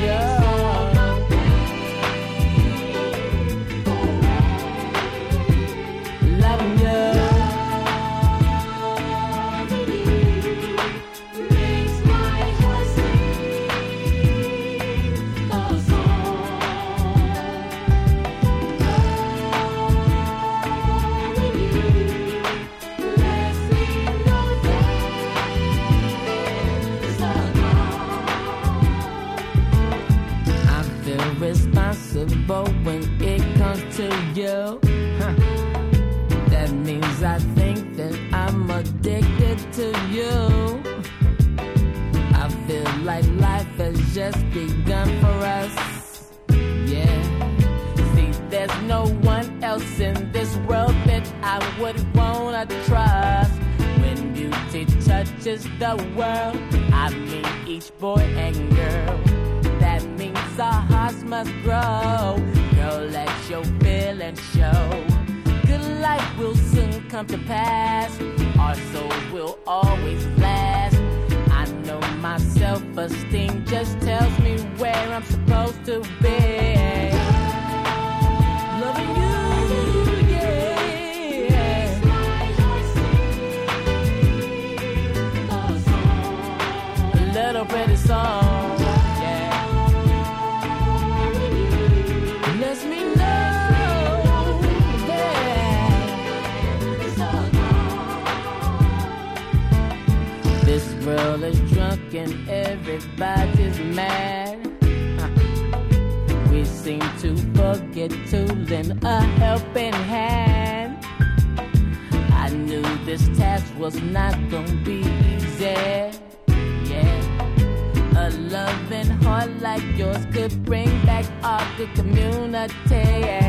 Responsible when it comes to you. That means I think that I'm addicted to you. I feel like life has just begun for us. Yeah. See, there's no one else in this world that I would wanna trust. When beauty touches the world, I mean each boy and girl. That means our hearts must grow. Girl, let your feelings show. Good life will soon come to pass. Our souls will always last. I know my self-esteem just tells me where I'm supposed to be. Loving you, yeah. A little pretty song. World is drunk and everybody's mad. We seem to forget to lend a helping hand. I knew this task was not gonna be easy. Yeah, a loving heart like yours could bring back our good community.